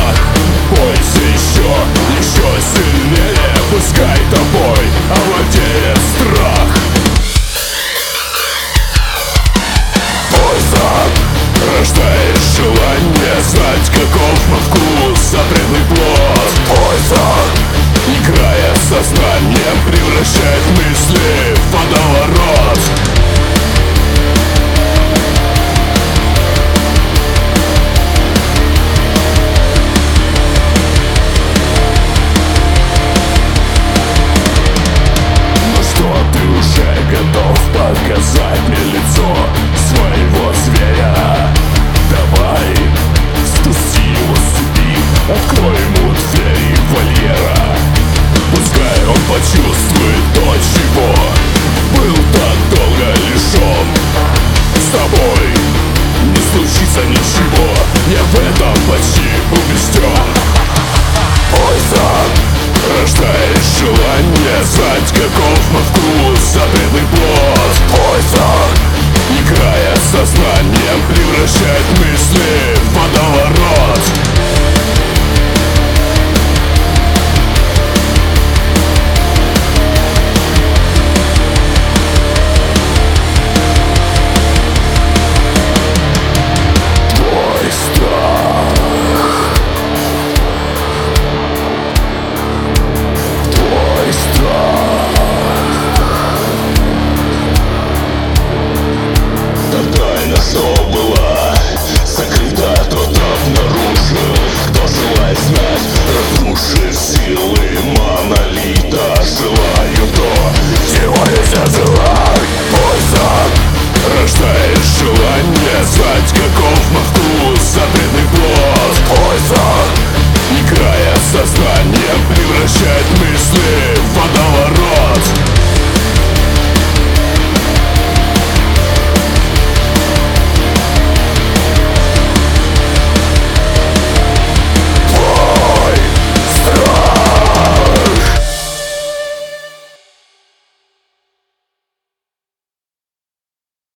страх. Бойся еще сильнее, пускай тобой овладеет страх. Поиск рождает желание знать, каков на вкус запретный плод. Поиск, играя сознанием, превращает мысли в водоворот. Готов показать мне лицо своего зверя. Давай, спусти его с цепи, открой ему двери вольера. Пускай он почувствует то, чего был так долго лишен. С тобой не случится ничего, я в этом почти убежден. Поиск рождает желание знать, каков на вкус запретный плод. Поиск, играя сознанием, превращает мысли в водоворот. Что была сокрыта, тот обнаружил. Кто желает знать, разрушив силы монолита. Желаю то, чего нельзя желать. Поиск рождает желание знать, каков на вкус запретный плод. Поиск, играя сознанием, превращает мысли